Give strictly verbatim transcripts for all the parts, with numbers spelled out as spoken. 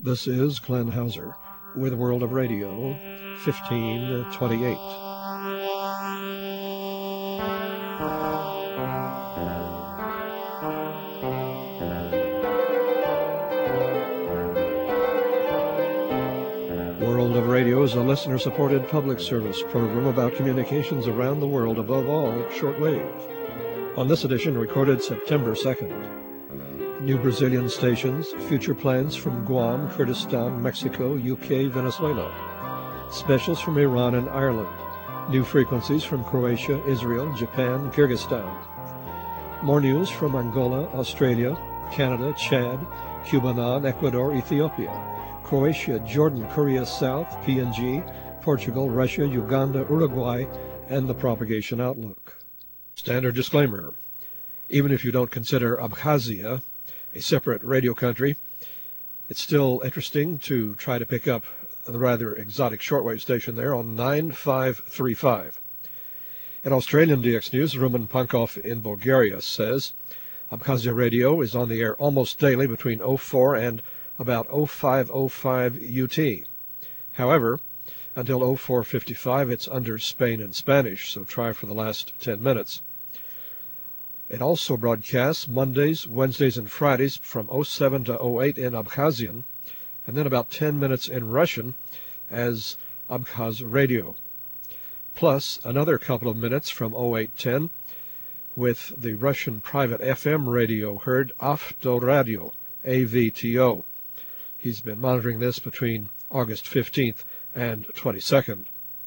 This is Glenn Hauser with World of Radio fifteen twenty-eight. World of Radio is a listener-supported public service program about communications around the world, above all, shortwave. On this edition, recorded September second. New Brazilian stations, future plans from Guam, Kurdistan, Mexico, U K, Venezuela. Specials from Iran and Ireland. New frequencies from Croatia, Israel, Japan, Kyrgyzstan. More news from Angola, Australia, Canada, Chad, Cuba, Ecuador, Ethiopia, Croatia, Jordan, Korea South, P N G, Portugal, Russia, Uganda, Uruguay, and the propagation outlook. Standard disclaimer. Even if you don't consider Abkhazia a separate radio country, it's still interesting to try to pick up the rather exotic shortwave station there on nine five three five. In Australian D X News, Rumen Pankov in Bulgaria says Abkhazia Radio is on the air almost daily between oh four and about oh five oh five U T. However, until oh four fifty-five, it's under Spain and Spanish, so try for the last ten minutes. It also broadcasts Mondays, Wednesdays, and Fridays from oh seven to oh eight in Abkhazian, and then about ten minutes in Russian as Abkhaz Radio, plus another couple of minutes from oh eight ten with the Russian private F M radio heard Avtoradio, A V T O. He's been monitoring this between August fifteenth and twenty-second.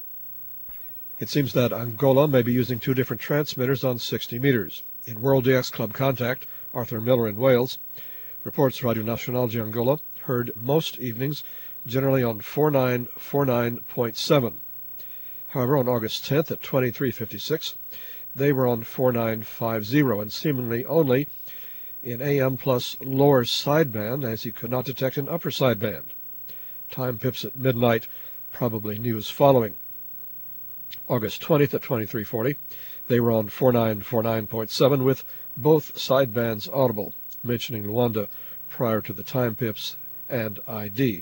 It seems that Angola may be using two different transmitters on sixty meters. In World D X Club Contact, Arthur Miller in Wales reports Radio Nacional de Angola heard most evenings, generally on forty-nine forty-nine point seven. However, on August tenth at twenty-three fifty-six, they were on forty-nine fifty and seemingly only in A M plus lower sideband, as he could not detect an upper sideband. Time pips at midnight, probably news following. August twentieth at twenty-three forty, they were on forty-nine forty-nine point seven with both sidebands audible, mentioning Luanda prior to the time pips and I D.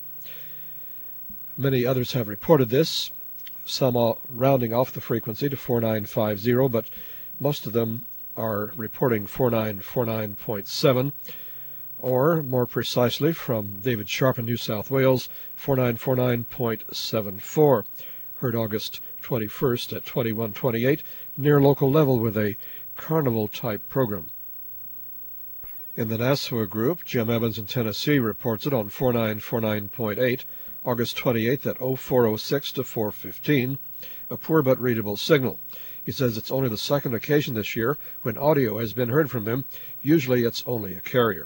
Many others have reported this, some are rounding off the frequency to forty-nine fifty, but most of them are reporting forty-nine forty-nine point seven, or more precisely from David Sharp in New South Wales, forty-nine forty-nine point seven four, heard August twenty-first at twenty-one twenty-eight, near local level with a carnival-type program. In the Nassau group, Jim Evans in Tennessee reports it on forty-nine forty-nine point eight, August twenty-eighth at oh four oh six to four fifteen, a poor but readable signal. He says it's only the second occasion this year when audio has been heard from him. Usually it's only a carrier.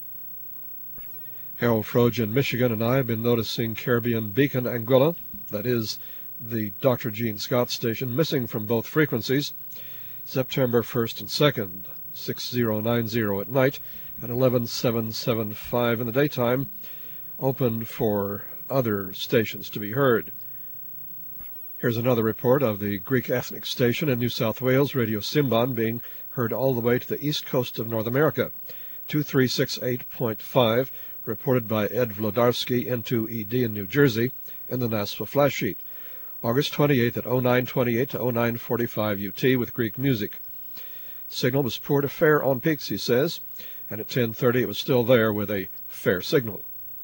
Harold Froge in Michigan and I have been noticing Caribbean Beacon Anguilla, that is, the Doctor Gene Scott station, missing from both frequencies, September first and second, six thousand ninety at night and eleven seven seventy-five in the daytime, open for other stations to be heard. Here's another report of the Greek ethnic station in New South Wales, Radio Simban, being heard all the way to the east coast of North America, two three six eight point five, reported by Ed Vlodarski, N two E D in New Jersey, in the Nassau flash sheet. August twenty-eighth at oh nine twenty-eight to oh nine forty-five U T with Greek music. Signal was poor to fair on peaks, he says, and at ten thirty it was still there with a fair signal.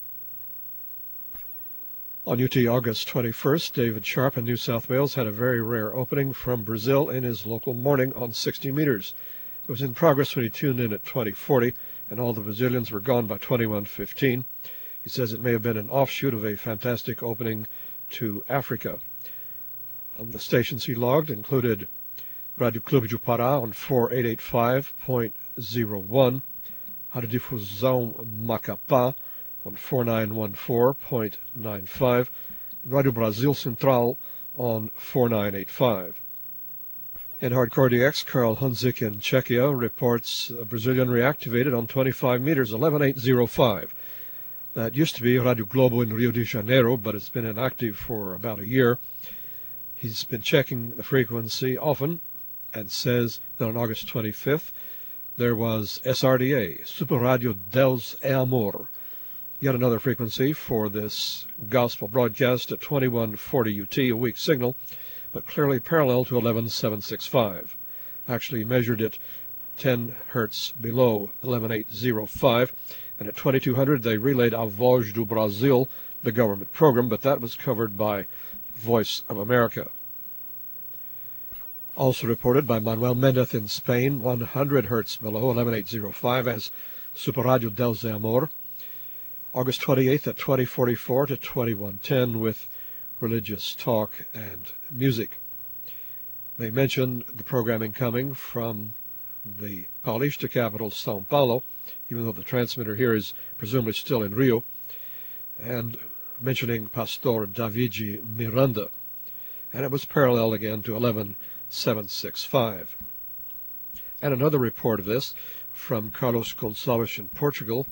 On U T August twenty-first, David Sharp in New South Wales had a very rare opening from Brazil in his local morning on sixty meters. It was in progress when he tuned in at twenty forty, and all the Brazilians were gone by twenty-one fifteen. He says it may have been an offshoot of a fantastic opening to Africa. Um, the stations he logged included Radio Clube de Pará on forty-eight eighty-five point oh one, Rádio Difusão Macapá on forty-nine fourteen point nine five, and Radio Brasil Central on forty-nine eighty-five. In Hardcore D X, Karl Hunzik in Czechia reports a Brazilian reactivated on twenty-five meters, eleven eight oh five. That used to be Radio Globo in Rio de Janeiro, but it's been inactive for about a year. He's been checking the frequency often and says that on August twenty-fifth there was S R D A, Super Radio Deus e Amor, Yet another frequency for this gospel broadcast at twenty-one forty U T, a weak signal, but clearly parallel to eleven seven sixty-five. Actually measured it ten hertz below eleven eight oh five, and at twenty-two hundred they relayed A Voz do Brasil, the government program, but that was covered by Voice of America. Also reported by Manuel Mendez in Spain, one hundred hertz below eleven eight oh five as Super Radio Deus de Amor. August twenty-eighth at twenty forty-four to twenty-one ten with religious talk and music. They mentioned the programming coming from the Paulista capital, São Paulo, even though the transmitter here is presumably still in Rio, and mentioning Pastor Davide Miranda. And it was parallel again to eleven seven sixty-five. And another report of this from Carlos Gonçalves in Portugal,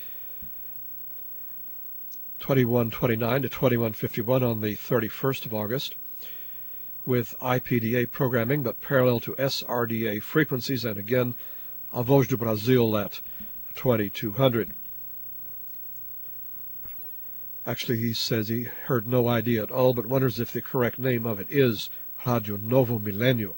twenty-one twenty-nine to twenty-one fifty-one on the thirty-first of August, with I P D A programming but parallel to S R D A frequencies, and again A Voz do Brasil at twenty-two hundred. Actually, he says he heard no idea at all, but wonders if the correct name of it is Radio Novo Milênio.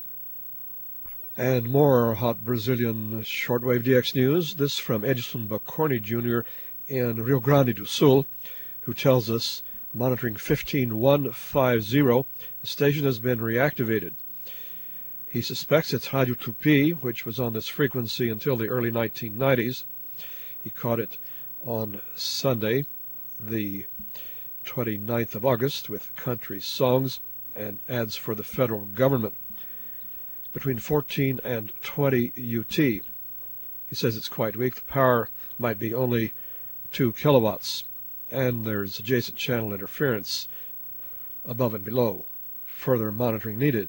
And more hot Brazilian shortwave D X news, this from Edson Bacorni Junior in Rio Grande do Sul, who tells us, monitoring fifteen one fifty, the station has been reactivated. He suspects it's Radio Tupi, which was on this frequency until the early nineteen nineties. He caught it on Sunday, the twenty-ninth of August, with country songs and ads for the federal government, between fourteen and twenty U T. He says it's quite weak. The power might be only two kilowatts, and there's adjacent channel interference above and below. Further monitoring needed.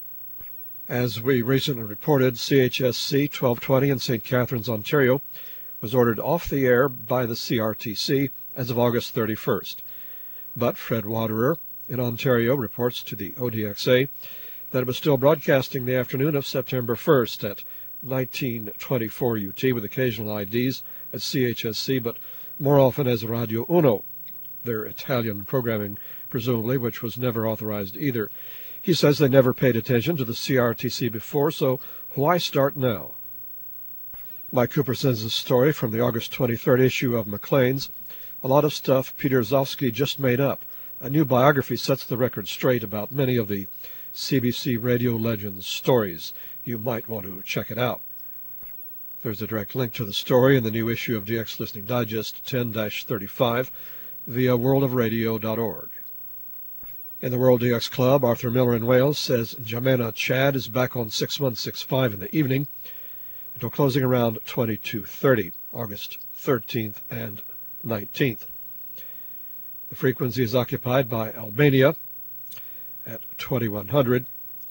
As we recently reported, C H S C twelve twenty in Saint Catharines, Ontario, was ordered off the air by the C R T C as of August thirty-first. But Fred Waterer in Ontario reports to the O D X A that it was still broadcasting the afternoon of September first at nineteen twenty-four U T with occasional I Ds at C H S C, but more often as Radio Uno, their Italian programming, presumably, which was never authorized either. He says they never paid attention to the C R T C before, so why start now? Mike Cooper sends a story from the August twenty-third issue of Maclean's. A lot of stuff Peter Zofsky just made up. A new biography sets the record straight about many of the C B C Radio Legends stories. You might want to check it out. There's a direct link to the story in the new issue of D X Listening Digest ten thirty-five via world of radio dot org. In the World D X Club, Arthur Miller in Wales says Jamena Chad is back on six one six five in the evening until closing around twenty-two thirty, August thirteenth and nineteenth. The frequency is occupied by Albania at twenty-one hundred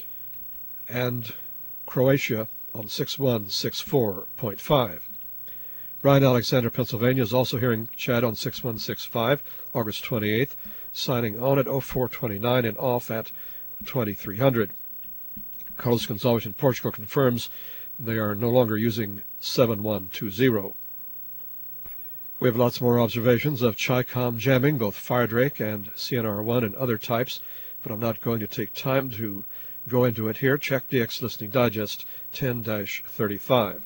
and Croatia on six one six four point five. Ryan Alexander, Pennsylvania, is also hearing Chad on six one six five, August twenty-eighth, signing on at oh four twenty-nine and off at twenty-three hundred. Carlos Gonçalves in Portugal confirms they are no longer using seven one two zero. We have lots more observations of Chi-Com jamming, both Firedrake and C N R one and other types, but I'm not going to take time to go into it here. Check D X Listening Digest ten thirty-five.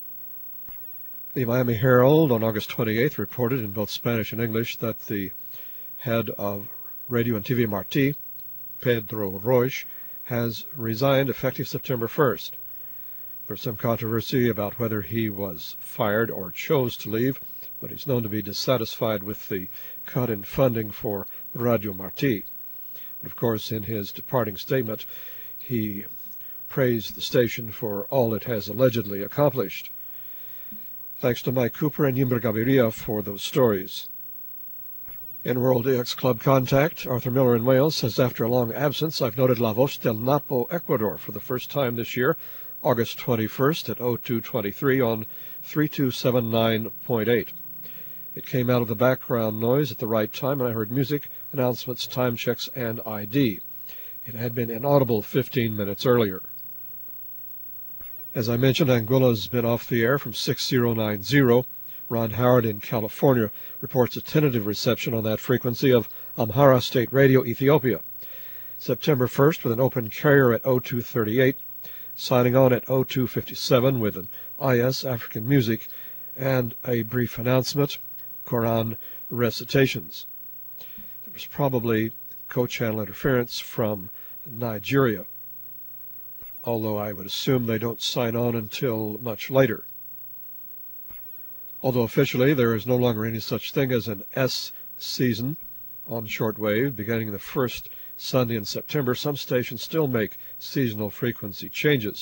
The Miami Herald on August twenty-eighth reported in both Spanish and English that the head of Radio and T V Martí, Pedro Roig, has resigned effective September first. There's some controversy about whether he was fired or chose to leave, but he's known to be dissatisfied with the cut in funding for Radio Martí. But of course, in his departing statement, he praised the station for all it has allegedly accomplished. Thanks to Mike Cooper and Yimber Gaviria for those stories. In World D X Club Contact, Arthur Miller in Wales says, after a long absence, I've noted La Voz del Napo, Ecuador, for the first time this year, August twenty-first at oh two twenty-three on three two seven nine point eight. It came out of the background noise at the right time, and I heard music, announcements, time checks, and I D. It had been inaudible fifteen minutes earlier. As I mentioned, Anguilla's been off the air from six oh nine oh, Ron Howard in California reports a tentative reception on that frequency of Amhara State Radio, Ethiopia. September first with an open carrier at oh two thirty-eight, signing on at oh two fifty-seven with an I S African Music and a brief announcement, Quran recitations. There was probably co-channel interference from Nigeria, although I would assume they don't sign on until much later. Although officially there is no longer any such thing as an S season on shortwave, beginning the first Sunday in September, some stations still make seasonal frequency changes.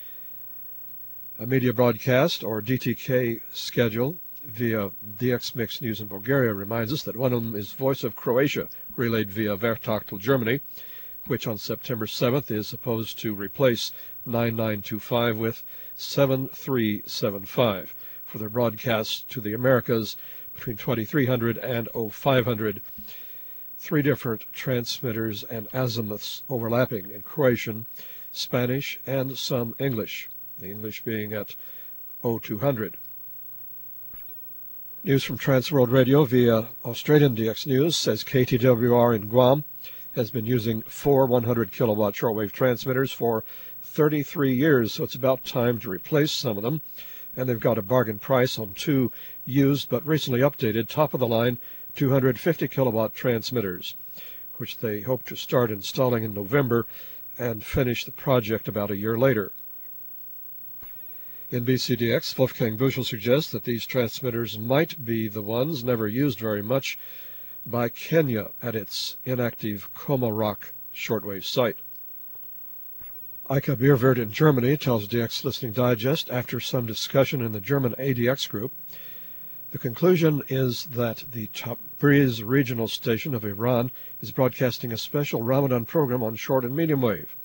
A media broadcast, or D T K schedule, via D X Mix News in Bulgaria reminds us that one of them is Voice of Croatia, relayed via Vertachtel Germany, which on September seventh is supposed to replace nine nine two five with seven three seven five for their broadcasts to the Americas between twenty-three hundred and oh five hundred. Three different transmitters and azimuths overlapping in Croatian, Spanish, and some English, the English being at oh two hundred. News from Transworld Radio via Australian D X News says K T W R in Guam has been using four one hundred kilowatt shortwave transmitters for thirty-three years, so it's about time to replace some of them. And they've got a bargain price on two used but recently updated top-of-the-line two hundred fifty kilowatt transmitters, which they hope to start installing in November and finish the project about a year later. In B C D X, Wolfgang Buschel suggests that these transmitters might be the ones never used very much by Kenya at its inactive Comarock shortwave site. Eike Bierwirth in Germany tells D X Listening Digest, after some discussion in the German A D X group, the conclusion is that the Tabriz regional station of Iran is broadcasting a special Ramadan program on short and medium wave.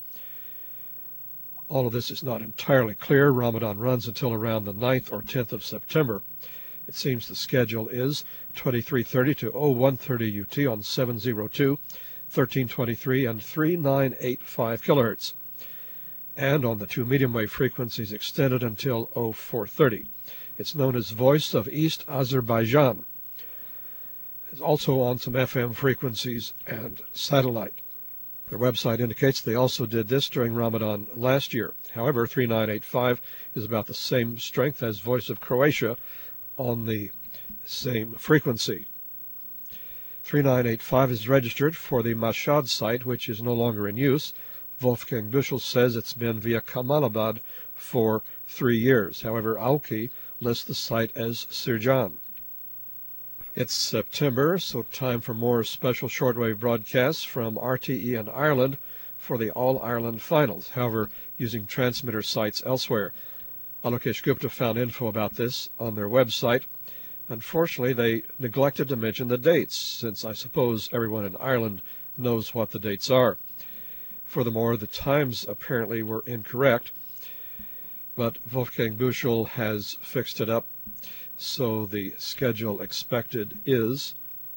All of this is not entirely clear. Ramadan runs until around the ninth or tenth of September. It seems the schedule is twenty-three thirty to oh one thirty U T on seven oh two, thirteen twenty-three, and thirty-nine eighty-five kilohertz, and on the two medium wave frequencies extended until oh four thirty. It's known as Voice of East Azerbaijan. It's also on some F M frequencies and satellite. Their website indicates they also did this during Ramadan last year. However, thirty-nine eighty-five is about the same strength as Voice of Croatia on the same frequency. thirty-nine eighty-five is registered for the Mashhad site, which is no longer in use. Wolfgang Buschel says it's been via Kamalabad for three years. However, Auki lists the site as Sirjan. It's September, so time for more special shortwave broadcasts from R T E in Ireland for the All-Ireland Finals, however, using transmitter sites elsewhere. Alokesh Gupta found info about this on their website. Unfortunately, they neglected to mention the dates, since I suppose everyone in Ireland knows what the dates are. Furthermore, the times apparently were incorrect, but Wolfgang Buschel has fixed it up, so the schedule expected is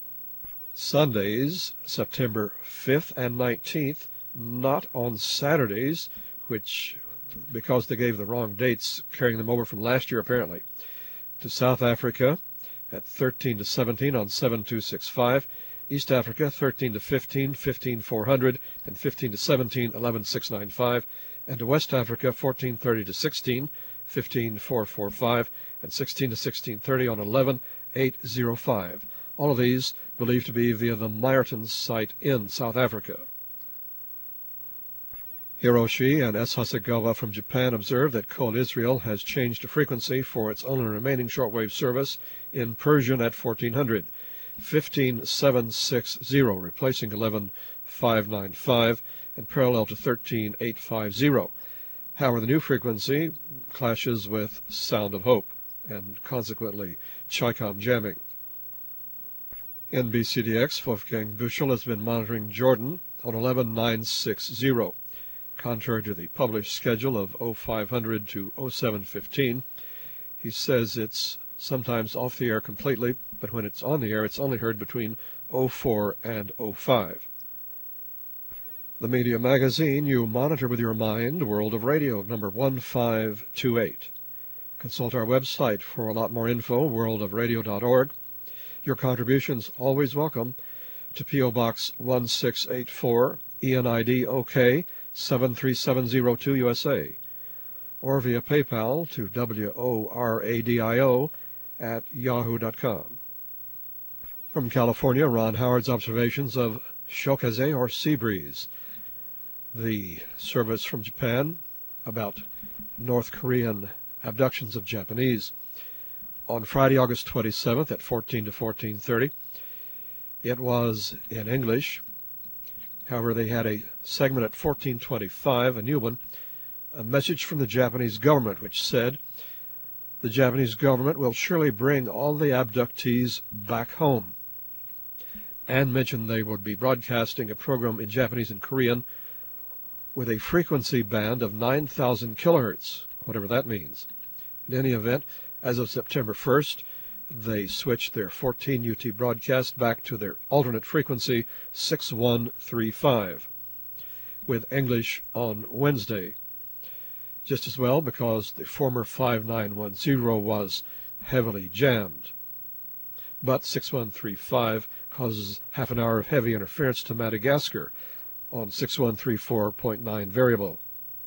Sundays, September fifth and nineteenth, not on Saturdays, which, because they gave the wrong dates, carrying them over from last year apparently, to South Africa at thirteen to seventeen on seven two six five, East Africa thirteen to fifteen, fifteen four hundred, and fifteen to seventeen, eleven six ninety-five, and to West Africa fourteen thirty to sixteen, fifteen four forty-five, and sixteen to sixteen thirty on eleven eight oh five. All of these believed to be via the Meyerton site in South Africa. Hiroshi and S. Hasegawa from Japan observe that Kol Israel has changed the frequency for its only remaining shortwave service in Persian at fourteen hundred, fifteen seven sixty, replacing eleven five ninety-five and parallel to thirteen eight fifty. However, the new frequency clashes with Sound of Hope and consequently Chicom jamming. In B C D X, Wolfgang Buschel has been monitoring Jordan on eleven nine sixty. Contrary to the published schedule of oh five hundred to oh seven fifteen, he says it's sometimes off the air completely, but when it's on the air, it's only heard between oh four and oh five. The Media Magazine you monitor with your mind, World of Radio, number one five two eight. Consult our website for a lot more info, world of radio dot org. Your contributions always welcome to P O. Box one six eight four, E N I D O K seven three seven zero two, U S A, or via PayPal to W O R A D I O at yahoo dot com. From California, Ron Howard's observations of Shokaze, or sea breeze, the service from Japan about North Korean abductions of Japanese. On Friday, August twenty-seventh at fourteen to fourteen thirty, it was in English. However, they had a segment at fourteen twenty-five, a new one, a message from the Japanese government, which said, the Japanese government will surely bring all the abductees back home, and mentioned they would be broadcasting a program in Japanese and Korean with a frequency band of nine thousand kilohertz, whatever that means. In any event, as of September first, they switched their fourteen U T broadcast back to their alternate frequency six one three five, with English on Wednesday. Just as well, because the former five nine one zero was heavily jammed. But six one three five causes half an hour of heavy interference to Madagascar on six one three four point nine variable.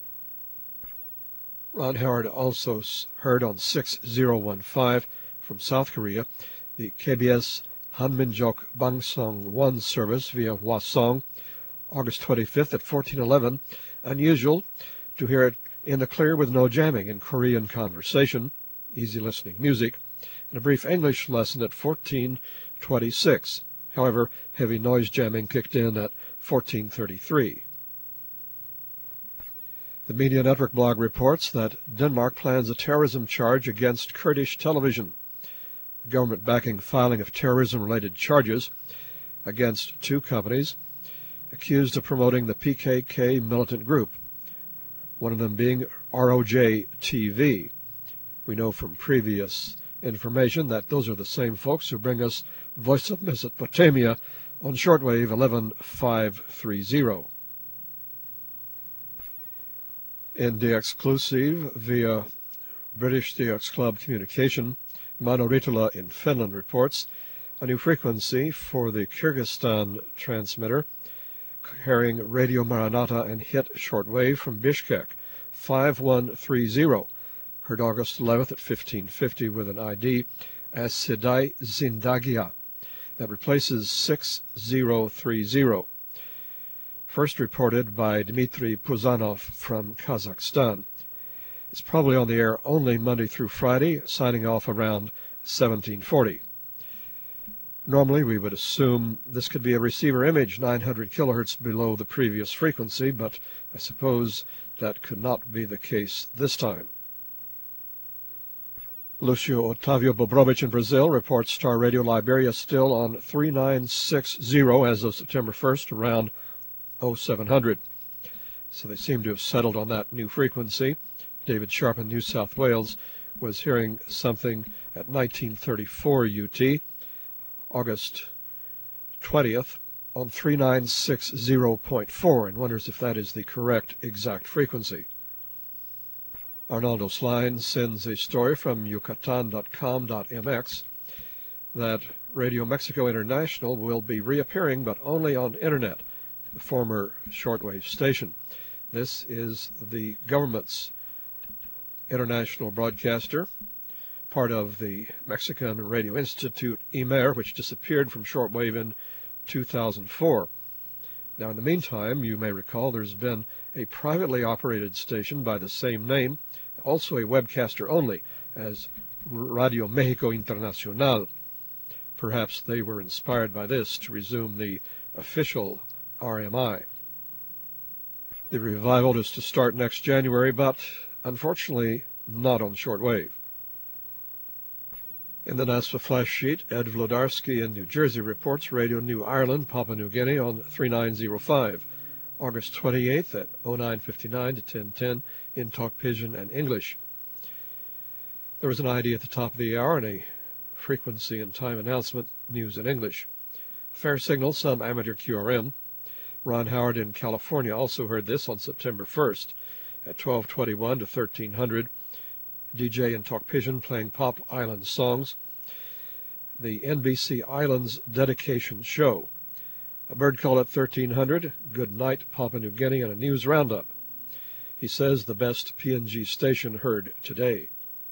Ron Howard also heard on six zero one five from South Korea the K B S Hanminjok Bangsong one service via Hwasong, August twenty-fifth at fourteen eleven. Unusual to hear it in the clear with no jamming in Korean conversation, easy listening music, and a brief English lesson at fourteen twenty-six. However, heavy noise jamming kicked in at fourteen thirty-three. The Media Network blog reports that Denmark plans a terrorism charge against Kurdish television. The government backing filing of terrorism-related charges against two companies accused of promoting the P K K militant group, one of them being R O J T V. We know from previous information that those are the same folks who bring us Voice of Mesopotamia on shortwave eleven five thirty. In the exclusive via British D X Club Communication, Mano Ritula in Finland reports a new frequency for the Kyrgyzstan transmitter carrying Radio Maranatha and hit shortwave from Bishkek, five one three zero, heard August eleventh at fifteen fifty with an I D as Sedai Zindagia. That replaces six zero three zero. First reported by Dmitry Puzanov from Kazakhstan. It's probably on the air only Monday through Friday, signing off around seventeen forty. Normally we would assume this could be a receiver image nine hundred kilohertz below the previous frequency, but I suppose that could not be the case this time. Lucio Otavio Bobrovich in Brazil reports Star Radio Liberia still on three nine six zero as of September first, around oh seven hundred. So they seem to have settled on that new frequency. David Sharp in New South Wales was hearing something at nineteen thirty-four U T, August twentieth, on three nine six zero point four, and wonders if that is the correct exact frequency. Arnaldo Slime sends a story from yucatan dot com dot m x that Radio Mexico International will be reappearing, but only on Internet, the former shortwave station. This is the government's international broadcaster, part of the Mexican Radio Institute, I M E R, which disappeared from shortwave in two thousand four. Now, in the meantime, you may recall there's been a privately operated station by the same name, also a webcaster only, as Radio Mexico Internacional. Perhaps they were inspired by this to resume the official R M I. The revival is to start next January, but unfortunately not on shortwave. In the NASPA flash sheet, Ed Vlodarski in New Jersey reports Radio New Ireland, Papua New Guinea on three nine zero five, August twenty-eighth at oh nine fifty-nine to ten ten in Talk Pigeon and English. There was an I D at the top of the hour and a frequency and time announcement, news in English. Fair signal, some amateur Q R M. Ron Howard in California also heard this on September first at twelve twenty-one to thirteen hundred D J and talk pigeon playing pop island songs. The N B C Islands Dedication Show. A bird call at thirteen hundred, Good Night Papua New Guinea, and a news roundup. He says the best P N G station heard today.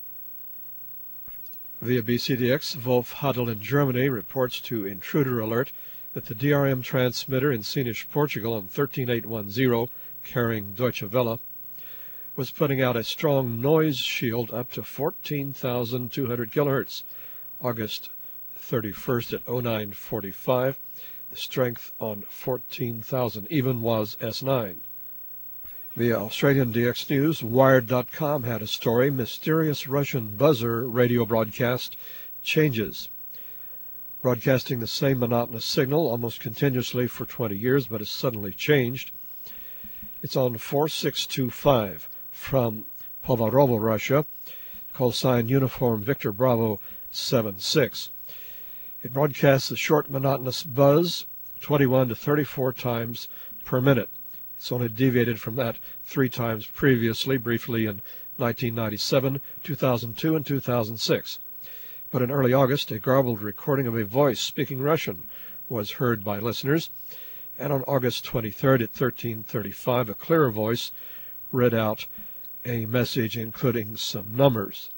Via B C D X, Wolf Hadel in Germany reports to Intruder Alert that the D R M transmitter in Sines, Portugal on thirteen eight one zero, carrying Deutsche Welle, was putting out a strong noise shield up to fourteen thousand two hundred kilohertz, August thirty-first at oh nine forty-five. The strength on fourteen thousand even was S nine. Via Australian D X News, Wired dot com had a story, Mysterious Russian Buzzer Radio Broadcast Changes. Broadcasting the same monotonous signal almost continuously for twenty years, but has suddenly changed. It's on four six two five from Povarovo, Russia, call sign Uniform Victor Bravo seven six. It broadcasts a short monotonous buzz twenty-one to thirty-four times per minute. It's only deviated from that three times previously, briefly in nineteen ninety-seven, two thousand two, and two thousand six. But in early August, a garbled recording of a voice speaking Russian was heard by listeners, and on August twenty-third at thirteen thirty-five, a clearer voice read out a message including some numbers.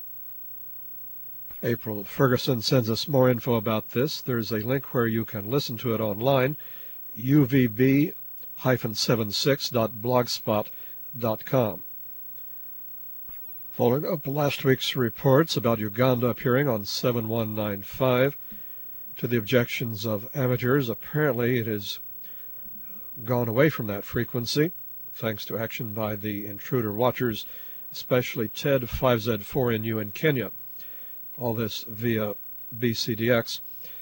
April Ferguson sends us more info about this. There's a link where you can listen to it online, U V B seventy-six dot blogspot dot com. Following up last week's reports about Uganda appearing on seven one nine five, to the objections of amateurs, apparently it has gone away from that frequency, thanks to action by the intruder watchers, especially T E D five Z four N U in Kenya. All this via B C D X,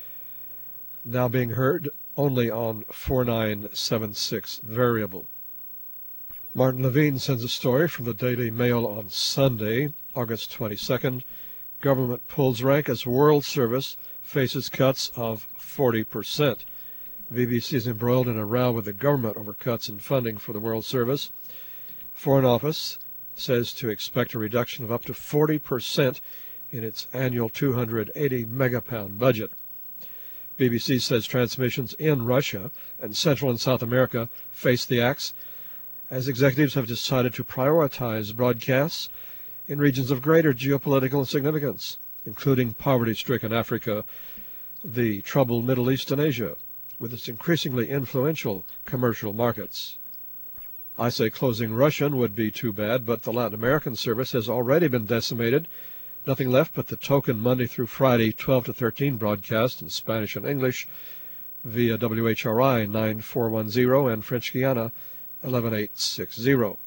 now being heard only on four nine seven six variable. Martin Levine sends a story from the Daily Mail on Sunday, August twenty-second. Government pulls rank as World Service faces cuts of forty percent. B B C is embroiled in a row with the government over cuts in funding for the World Service. Foreign Office says to expect a reduction of up to forty percent in its annual two hundred eighty megapound budget. B B C says transmissions in Russia and Central and South America face the axe as executives have decided to prioritize broadcasts in regions of greater geopolitical significance, including poverty-stricken Africa, the troubled Middle East, and Asia, with its increasingly influential commercial markets. I say closing Russian would be too bad, but the Latin American service has already been decimated. Nothing left but the token Monday through Friday twelve to thirteen broadcast in Spanish and English via W H R I nine four one zero and French Guiana eleven eight six zero.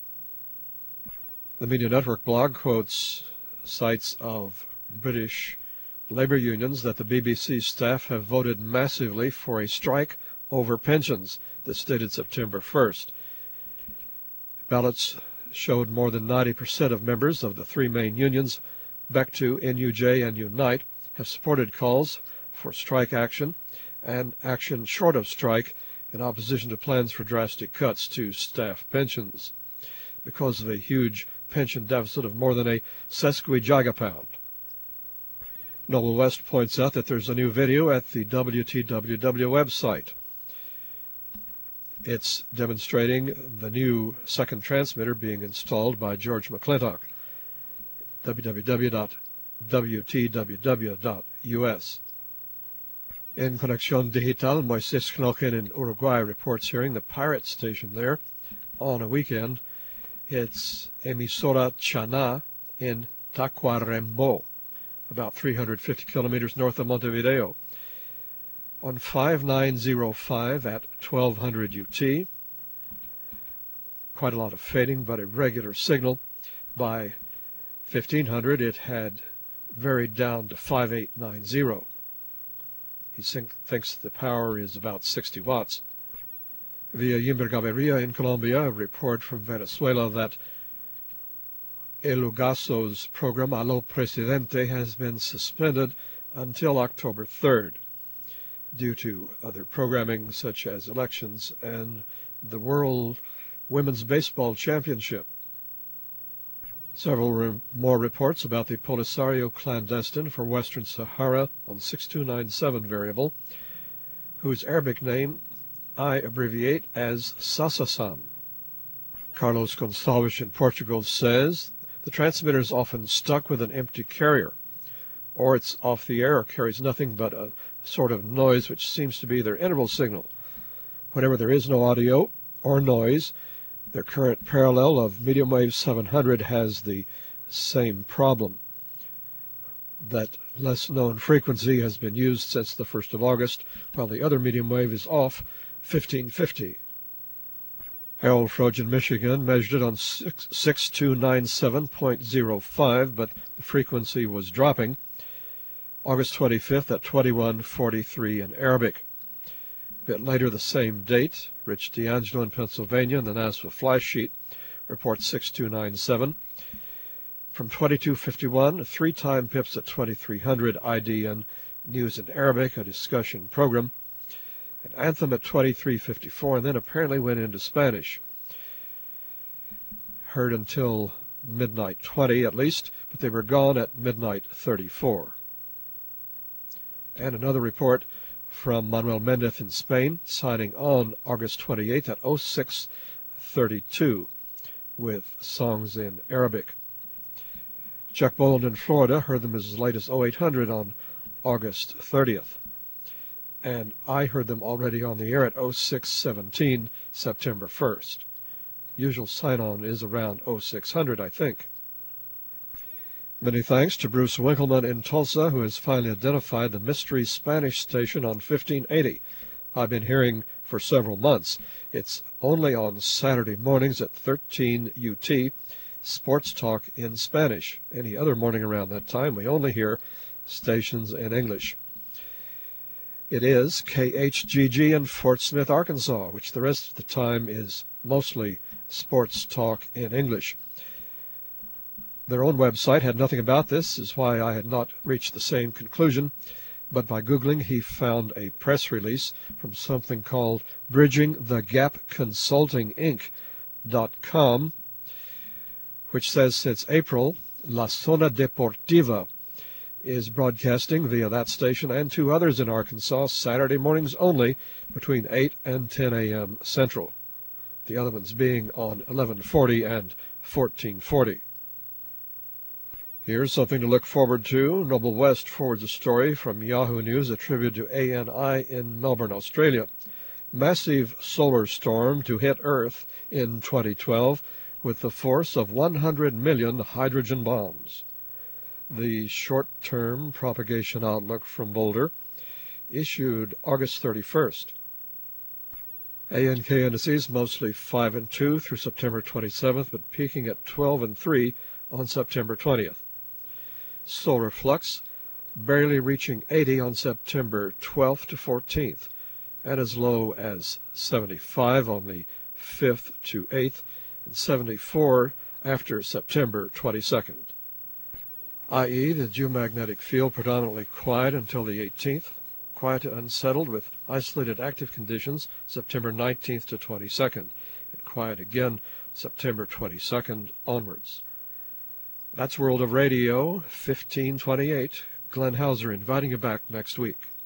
The Media Network blog quotes sites of British labor unions that the B B C staff have voted massively for a strike over pensions, this dated September first. Ballots showed more than ninety percent of members of the three main unions, B E C two, N U J, and Unite, have supported calls for strike action and action short of strike in opposition to plans for drastic cuts to staff pensions because of a huge pension deficit of more than a sesquigagapound. Noble West points out that there's a new video at the W T W W website. It's demonstrating the new second transmitter being installed by George McClintock, w w w dot w t w w dot u s. In Conexión Digital, Moisés Knochen in Uruguay reports hearing the pirate station there on a weekend. It's Emisora Chana in Tacuarembó, about three hundred fifty kilometers north of Montevideo. On five nine zero five at twelve hundred U T, quite a lot of fading, but a regular signal. By fifteen hundred, it had varied down to five eight nine zero. He think, thinks the power is about sixty watts. Via Yimber Gaviria in Colombia, a report from Venezuela that El Ugaso's program Aló Presidente has been suspended until October third due to other programming such as elections and the World Women's Baseball Championship. Several re more reports about the Polisario clandestine for Western Sahara on six two nine seven variable, whose Arabic name I abbreviate as Sasasan. Carlos Gonçalves in Portugal says the transmitter is often stuck with an empty carrier, or it's off the air or carries nothing but a sort of noise which seems to be their interval signal. Whenever there is no audio or noise, their current parallel of medium wave seven hundred has the same problem. That less known frequency has been used since the first of August, while the other medium wave is off fifteen fifty. Harold Froge in Michigan measured it on six two nine seven point zero five, but the frequency was dropping. August twenty-fifth at twenty-one forty-three in Arabic. A bit later the same date, Rich D'Angelo in Pennsylvania in the NASA flash sheet reports six two nine seven. From twenty-two fifty-one, three time pips at twenty-three hundred, I D N News in Arabic, a discussion program. An anthem at twenty-three fifty-four, and then apparently went into Spanish. Heard until midnight twenty at least, but they were gone at midnight thirty-four. And another report from Manuel Mendez in Spain, signing on August twenty-eighth at oh six thirty-two with songs in Arabic. Chuck Boland in Florida heard them as late as oh eight hundred on August thirtieth. And I heard them already on the air at oh six seventeen, September first. Usual sign-on is around oh six hundred, I think. Many thanks to Bruce Winkleman in Tulsa, who has finally identified the mystery Spanish station on fifteen eighty. I've been hearing for several months. It's only on Saturday mornings at thirteen U T, sports talk in Spanish. Any other morning around that time, we only hear stations in English. It is K H G G in Fort Smith, Arkansas, which the rest of the time is mostly sports talk in English. Their own website had nothing about this, is why I had not reached the same conclusion, but by Googling he found a press release from something called Bridging the Gap Consulting Inc dot com, which says since April, La Zona Deportiva is broadcasting via that station and two others in Arkansas Saturday mornings only between eight and ten a m Central, the other ones being on eleven forty and fourteen forty. Here's something to look forward to. Noble West forwards a story from Yahoo News attributed to A N I in Melbourne, Australia. Massive solar storm to hit Earth in twenty twelve with the force of one hundred million hydrogen bombs. The short-term propagation outlook from Boulder, issued August thirty-first. A N K indices mostly five and two through September twenty-seventh, but peaking at twelve and three on September twentieth. Solar flux barely reaching eighty on September twelfth to fourteenth, and as low as seventy-five on the fifth to eighth, and seventy-four after September twenty-second. that is, the geomagnetic field predominantly quiet until the eighteenth, quiet to unsettled with isolated active conditions September nineteenth to twenty-second, and quiet again September twenty-second onwards. That's World of Radio, fifteen twenty-eight. Glenn Hauser inviting you back next week.